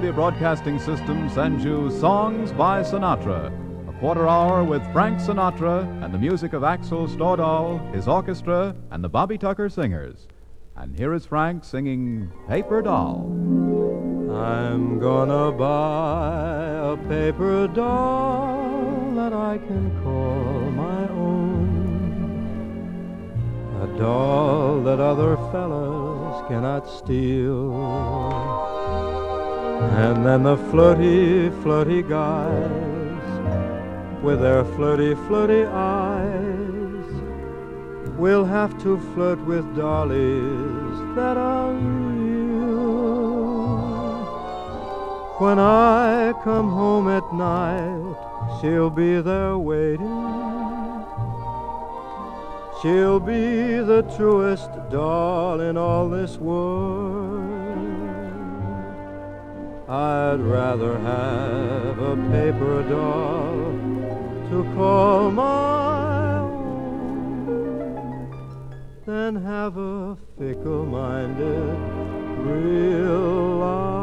Columbia Broadcasting System sends you Songs by Sinatra, a quarter hour with Frank Sinatra and the music of Axel Stordahl, his orchestra, and the Bobby Tucker Singers. And here is Frank singing Paper Doll. I'm gonna buy a paper doll that I can call my own, a doll that other fellas cannot steal. And then the flirty, flirty guys with their flirty, flirty eyes will have to flirt with dollies that are real. When I come home at night, she'll be there waiting. She'll be the truest doll in all this world. I'd rather have a paper doll to call my own than have a fickle-minded real life